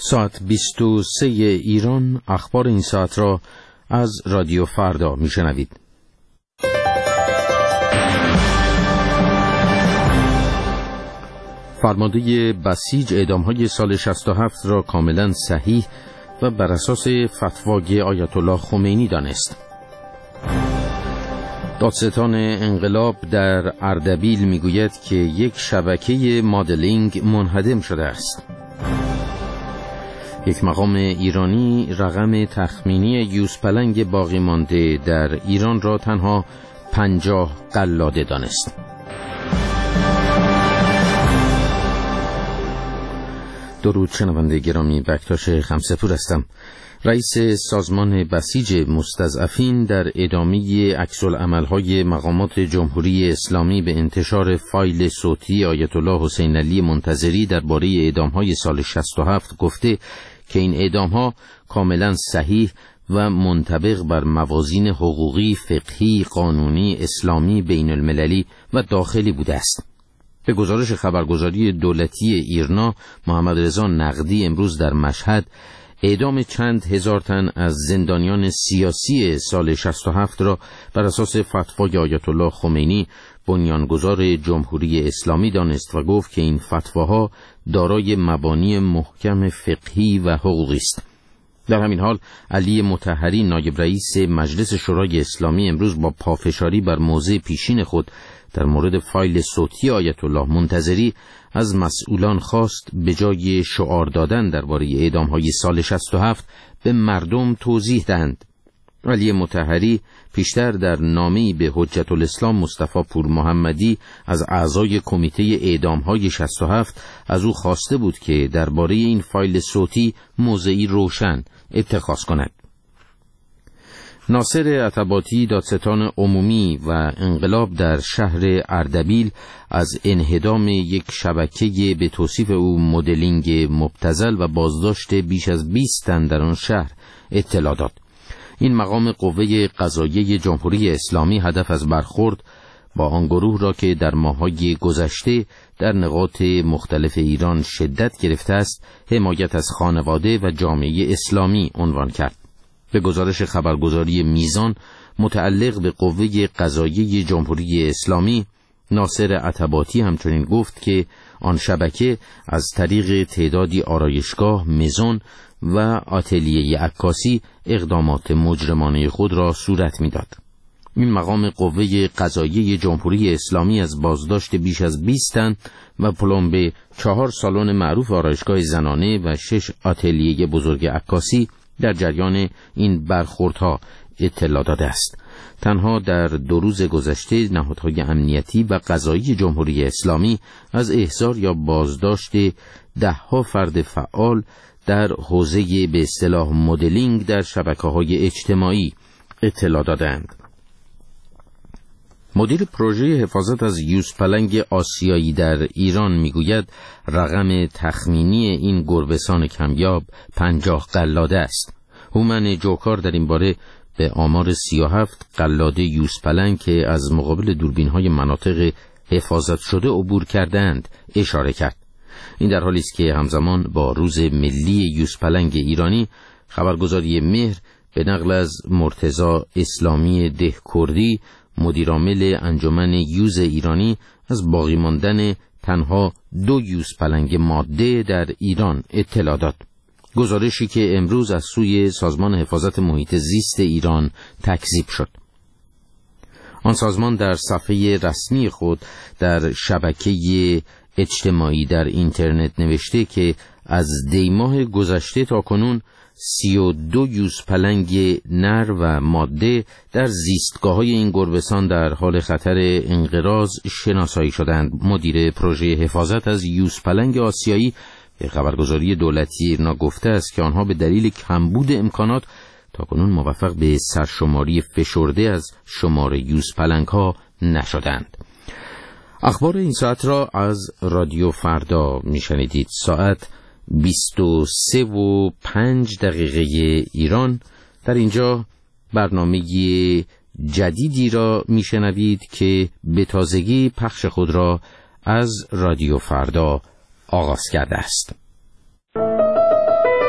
ساعت 23 ایران اخبار این ساعت را از رادیو فردا میشنوید. فرمانده بسیج اعدام‌های سال 67 را کاملا صحیح و بر اساس فتوای آیت الله خمینی دانست. دادستان انقلاب در اردبیل میگوید که یک شبکه مدلینگ منهدم شده است. یک مقام ایرانی رقم تخمینی یوزپلنگ باقی مانده در ایران را تنها 50 قلاده دانست. درود شنونده گرامی، بکتاش خمسه‌پور هستم. رئیس سازمان بسیج مستضعفین در ادامه عکس‌العمل‌های مقامات جمهوری اسلامی به انتشار فایل صوتی آیت الله حسین علی منتظری درباره اعدام‌های سال 67 گفته که این اعدام‌ها کاملا صحیح و منطبق بر موازین حقوقی، فقهی، قانونی، اسلامی، بین المللی و داخلی بوده است. به گزارش خبرگزاری دولتی ایرنا، محمد رضا نقدی امروز در مشهد اعدام چند هزار تن از زندانیان سیاسی سال 67 را بر اساس فتوای آیت الله خمینی بنیانگذار جمهوری اسلامی دانست و گفت که این فتواها دارای مبانی محکم فقهی و حقوقی است. در همین حال علی مطهری نایب رئیس مجلس شورای اسلامی امروز با پافشاری بر موضع پیشین خود در مورد فایل صوتی آیت الله منتظری از مسئولان خواست به جای شعار دادن درباره اعدام‌های سال 67 به مردم توضیح دهند. علی مطهری پیشتر در نامه‌ای به حجت الاسلام مصطفی پور محمدی از اعضای کمیته اعدام‌های 67 از او خواسته بود که درباره این فایل صوتی موضعی روشن اتخاذ کند. ناصر عتباتی دادستان عمومی و انقلاب در شهر اردبیل از انهدام یک شبکه به توصیف او مدلینگ مبتذل و بازداشت بیش از 20 تن در آن شهر اطلاع داد. این مقام قوه قضاییه جمهوری اسلامی هدف از برخورد با آن گروه را که در ماه‌های گذشته در نقاط مختلف ایران شدت گرفته است، حمایت از خانواده و جامعه اسلامی عنوان کرد. به گزارش خبرگزاری میزان متعلق به قوه قضاییه جمهوری اسلامی، ناصر عتباتی همچنین گفت که آن شبکه از طریق تعدادی آرایشگاه، مزون و آتلیه عکاسی اقدامات مجرمانه خود را صورت می‌داد. این مقام قوه قضاییه جمهوری اسلامی از بازداشت بیش از 20 تن و پلمب 4 سالن معروف آرایشگاه زنانه و 6 آتلیه بزرگ عکاسی در جریان این برخوردها اطلاع داده است. تنها در 2 روز گذشته نهادهای امنیتی و قضایی جمهوری اسلامی از احضار یا بازداشت 10 فرد فعال در حوزه به اصطلاح مدلینگ در شبکه‌های اجتماعی اطلاع دادند. مدیر پروژه حفاظت از یوزپلنگ آسیایی در ایران میگوید رقم تخمینی این گربه‌سان کمیاب 50 قلاده است. هومن جوکار در این باره به آمار 37 قلاده یوزپلنگ که از مقابل دوربین‌های مناطق حفاظت شده عبور کردند اشاره کرد. این در حالی است که همزمان با روز ملی یوزپلنگ ایرانی، خبرگزاری مهر به نقل از مرتضی اسلامی دهکردی مدیرعامل انجمن یوز ایرانی از باقی ماندن تنها 2 یوزپلنگ ماده در ایران اطلاع داد. گزارشی که امروز از سوی سازمان حفاظت محیط زیست ایران تکذیب شد. آن سازمان در صفحه رسمی خود در شبکه اجتماعی در اینترنت نوشته که از دی‌ماه گذشته تا کنون 32 یوزپلنگ نر و ماده در زیستگاه‌های این گربه‌سان در حال خطر انقراض شناسایی شدند. مدیر پروژه حفاظت از یوزپلنگ آسیایی به خبرگزاری دولتی ایرنا گفته است که آنها به دلیل کمبود امکانات تاکنون موفق به سرشماری فشرده از شمار یوزپلنگ‌ها نشدند. اخبار این ساعت را از رادیو فردا میشنیدید. ساعت 23:05 ایران. در اینجا برنامه جدیدی را میشنوید که به تازگی پخش خود را از رادیو فردا آغاز کرده است.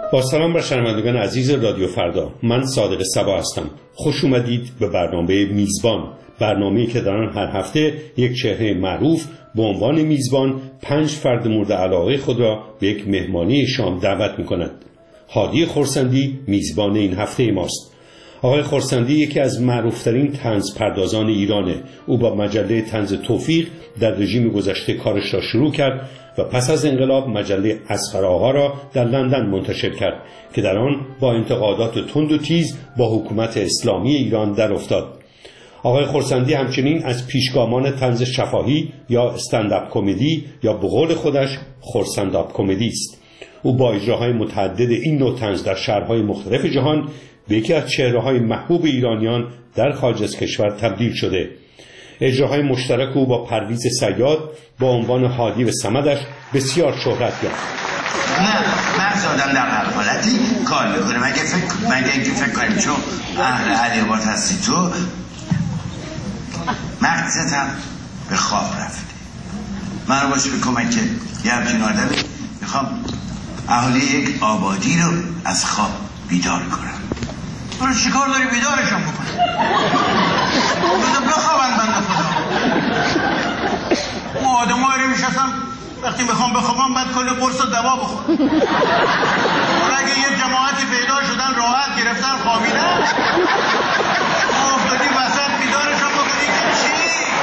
با سلام بر شنوندگان عزیز رادیو فردا، من صادق صبا هستم. خوش اومدید به برنامه میزبان، برنامه‌ای که در آن هر هفته یک چهره معروف به عنوان میزبان 5 فرد مورد علاقه خود را به یک مهمانی شام دعوت می‌کند. هادی خرسندی میزبان این هفته ماست. آقای خرسندی یکی از معروفترین طنز پردازان ایرانه. او با مجله طنز توفیق در رژیم گذشته کارش را شروع کرد و پس از انقلاب مجله اصغر آقا را در لندن منتشر کرد که در آن با انتقادات تند و تیز با حکومت اسلامی ایران در افتاد. آقای خرسندی همچنین از پیشگامان طنز شفاهی یا استنداپ کمدی یا به قول خودش خرسنداپ کمدی است. او با اجراهای متعدد این نوع طنز در شهرهای مختلف جهان به یکی از چهره‌های محبوب ایرانیان در خارج از کشور تبدیل شده. اجراهای مشترک او با پرویز صیاد با عنوان هادی و صمدش بسیار شهرت یافت. نه من آدم در هر حالتی کار میکنه، مگه اینکه فکر کنیم چون اهل علیبات هستی تو مغزت هم به خواب رفته. من رو باشه به کمک یه همچین آدمی میخوام اهالی یک آبادی رو از خواب بیدار کنم. برو چیکار داری بیدارشون بکنی؟ بودم بخوابن بنده خدا. ما آدم هایی میشستم وقتی میخوام بخوابم بعد کل قرص و دوا بخورم. اون اگه یه جماعتی پیدا شدن راحت گرفتن خوابیدن ما افتادی وسط بیدارشون بکنی که چی؟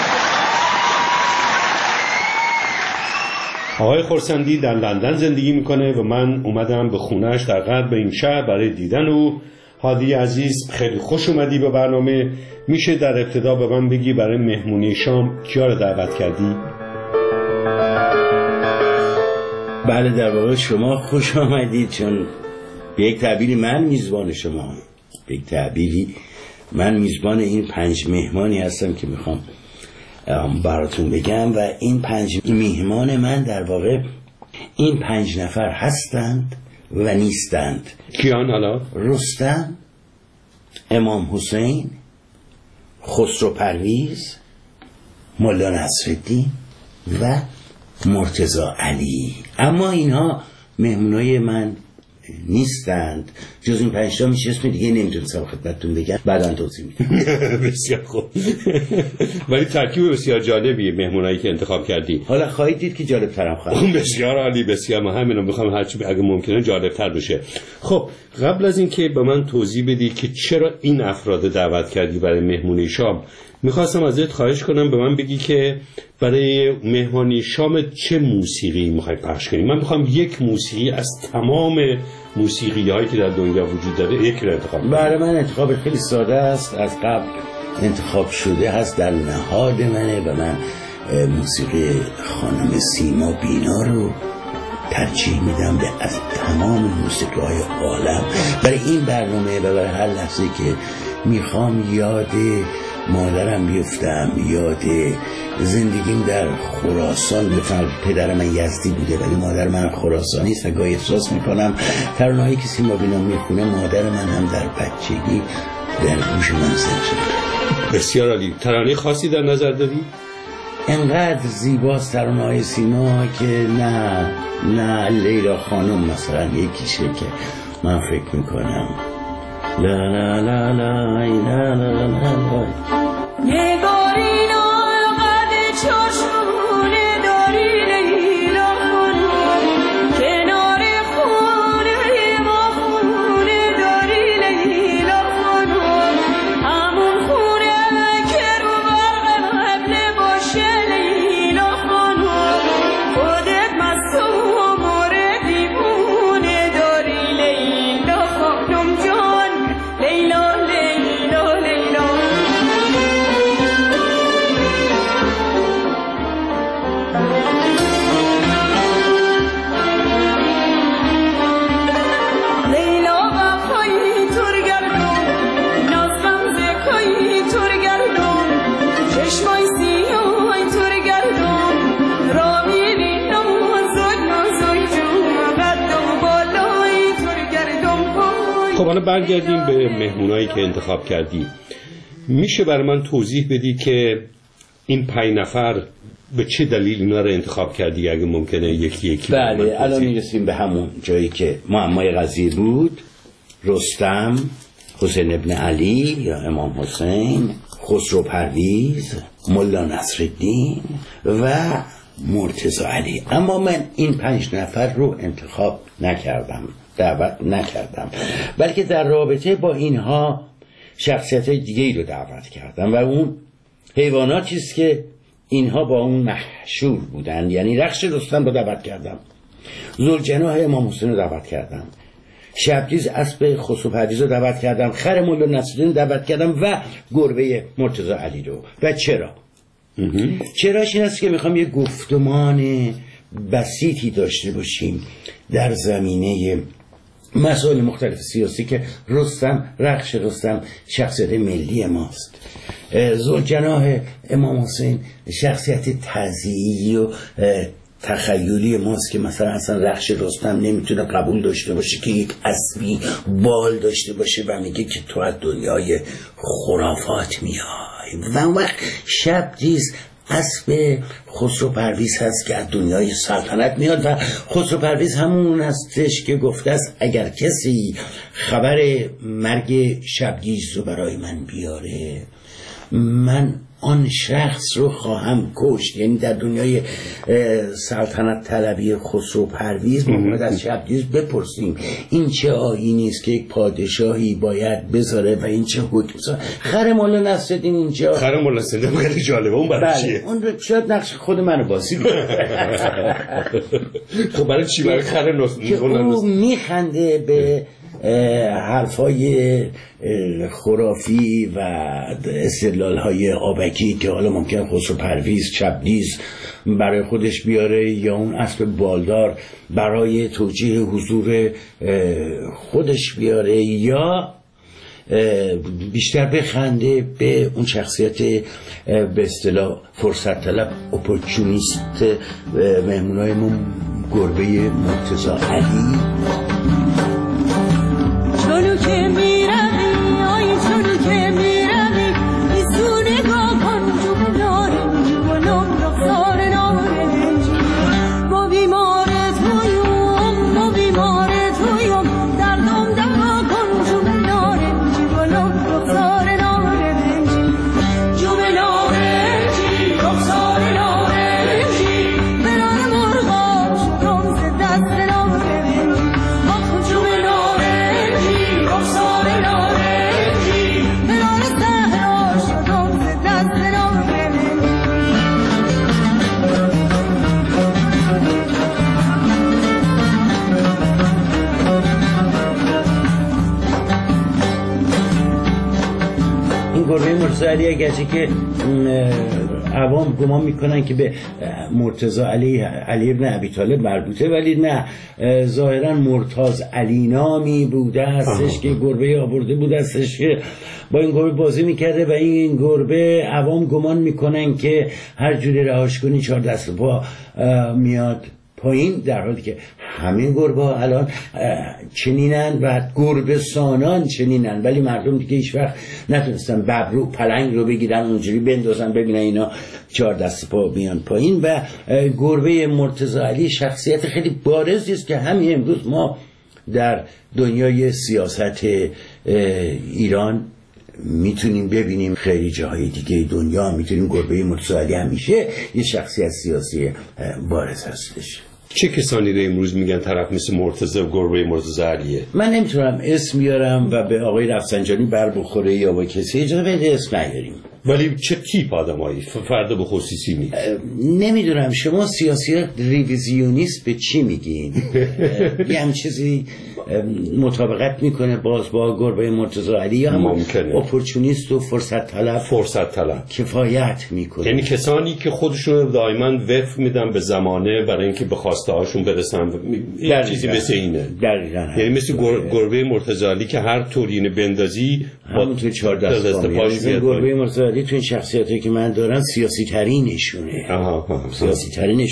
آقای خرسندی در لندن زندگی میکنه و من اومدم به خونهش در غرب این شهر برای دیدن او. هادی عزیز، خیلی خوش اومدی به برنامه. میشه در ابتدا به من بگی برای مهمونی شام کیا رو دعوت کردی؟ بله در واقع شما خوش آمدید، چون به یک تعبیری من میزبان شما، به یک تعبیری من میزبان این 5 مهمانی هستم که میخوام براتون بگم و این 5 مهمان من در واقع این 5 نفر هستند و نیستند. کیان حالا؟ رستم، امام حسین، خسرو پرویز، مولا نصرالدین و مرتضی علی. اما اینها مهمونای من نیستند. جز این 5 تا میشه اسم دیگه نمیتونستم خدمتتون بگم، بعداً توضیح میدم. بسیار خوب. ولی ترکیب بسیار جالبیه مهمونایی که انتخاب کردی. حالا خواهید دید که جالب ترم خواهد. بسیار عالی، بسیار. ما همین رو میخوام هرچی اگه ممکنه جالب تر بشه. خب قبل از این که به من توضیح بدی که چرا این افراد دعوت کردی برای مهمونی شام، میخواستم ازت خواهش کنم به من بگی که برای مهمانی شام چه موسیقی میخوای پخش کنی. من میخوام یک موسیقی از تمام موسیقی هایی که در دنیا وجود داره یک رو انتخاب کنم. برای من انتخاب خیلی ساده است، از قبل انتخاب شده هست، در نهاد منه و من موسیقی خانم سیما بینا رو ترجیح میدم به از تمام موسیقی های عالم برای این برنامه و برای هر لحظه که میخوام یاد مادرم بیفتم، یاد زندگیم در خراسان. بفرمایید پدر من یزدی بوده ولی مادر من خراسانی است و گاهی احساس میکنم ترانه‌هایی که سیما بینا میخونه مادر من هم در بچگی در گوش من زنده شده. بسیار عالی. ترانه خاصی در نظر داری؟ انقدر زیباست ترانه‌های سیما که نه لیلا خانم مثلا یکیشه که من فکر میکنم لا لا لا لا لا لا لا نگارین آقد چشمونه داری لیلا خانم، کنار خونه ما خونه داری لیلا خانم، همون خونه که رو برق قبل باشه لیلا خانم، خودت مصوم مورد دیوونه داری لیلا خانم جان. لیلا لیلا لیلا لیلا وفایی تور گردون، نازم زکایی تور گردون، چشمای سیاهی تور گردون، را میبینم نازوی جون قد و بالایی تور گردون. خب حالا برگردیم به مهمونایی که انتخاب کردی. میشه برای من توضیح بدی که این 5 نفر به چه دلیل اینا رو انتخاب کردی اگه ممکنه یکی یکی؟ بله الان میرسیم به همون جایی که معمای قضیه بود. رستم، حسین ابن علی یا امام حسین، خسرو پرویز، ملا نصرالدین و مرتضی علی. اما من این 5 نفر رو انتخاب نکردم، دعوت نکردم، بلکه در رابطه با اینها شخصیت دیگه‌ای رو دعوت کردم و اون حیواناتی است که اینها با اون محشور بودن. یعنی رخش رستم رو دعوت کردم، ذوالجناح امام حسین رو دعوت کردم، شبدیز اسب خسرو پرویز رو دعوت کردم، خر ملا نصرالدین دعوت کردم و گربه مرتضی علی رو. و چراش این است که میخوام یه گفتمان بسیطی داشته باشیم در زمینه مسائل مختلف سیاسی که رخش رستم شخصیت ملی ماست. ذوالجناح امام حسین شخصیت تزیینی و تخیلی ماست که مثلا اصلا رخش رستم نمیتونه قبول داشته باشه که یک اسبی بال داشته باشه و میگه که تو از دنیای خرافات میای. و وقت شبدیز اسب خسرو پرویز هست که از دنیای سلطنت میاد و خسرو پرویز همون هستش که گفته است اگر کسی خبر مرگ شبدیز رو برای من بیاره من آن شخص رو خواهم کشت. یعنی در دنیای سلطنت طلبی خسرو پرویز ما باید از شبدیز بپرسیم این چه آیینی است که یک پادشاهی باید بذاره و این چه حکم. خر مولا نصرالدین اینجا، خر مولا نصرالدین خیلی جالبه. اون برای چیه؟ اون شاید نقش خود منو بازی میکنه. خب برای چی؟ برای خر مولا اون میخنده به حرفای خرافی و استدلال‌های آبکی که حالا ممکن خسرو پرویز شبدیز برای خودش بیاره یا اون اسب بالدار برای توجیه حضور خودش بیاره یا بیشتر بخنده به اون شخصیت به اصطلاح فرصت طلب اپورتونیست مهمونای ما گربه مرتضی علی. چونو که میروی آی چونو که میروی ایسونه گاکن جو دارم جوانم رفتار نارنجی ما بیمار تویم دردم دماکن جو دارم جوانم رفتار نارنجی جو نارنجی رفتار نارنجی برای مرغا شدم ز دست نارنجی آخ جو گربه مرتضی علی اگرچه که عوام گمان میکنن که به مرتضی علی ابن ابی طالب مربوطه ولی نه، ظاهرا مرتضی علی نامی بوده هستش که گربه آورده بوده هستش که با این گربه بازی میکرده و این گربه عوام گمان میکنن که هر جوری رهاش کنی 4 دست پا میاد پایین، در حالی که همین گربه ها الان چنینن و گربه سانان چنینن، ولی مردم دیگه هیچ وقت نتونستن ببرو پلنگ رو بگیرن اونجوری بندازن ببینن اینا 4 دست پا میان پایین. و گربه مرتضی علی شخصیت خیلی بارزی است که همین امروز ما در دنیای سیاست ایران میتونیم ببینیم، خیلی جاهای دیگه دنیا میتونیم گربه مرتضی علی همیشه یه شخصیت سیاسی بارز هستش. چه کسانی رو امروز میگن طرف مثل مرتضی و گربه مرتضی علیه؟ من نمیتونم اسم بیارم و به آقای رفسنجانی بر بخوره یا با کسی اجازه بده اسم نیاریم. ولی چه تیپ آدمایی؟ فرد به خصوصی نیست. نمیدونم شما سیاسیات ریویزیونیست به چی میگین؟ یه هم چیزی مطابقت میکنه باز با گربه مرتضی علی یا هم اپورتونیست و فرصت طلب کفایت میکنه؟ یعنی کسانی که خودشون دائما وفق میدن به زمانه برای اینکه به خواسته هاشون برسن، یه چیزی مثل اینه. دقیقاً. یعنی مثل گربه مرتضی علی که هر طور اینو بندازی همونطور 4 دست پاش میاد. گربه مرتضی علی تو این شخصیتی که من دارم سیاسی ترینشونه. سیاسی ترینش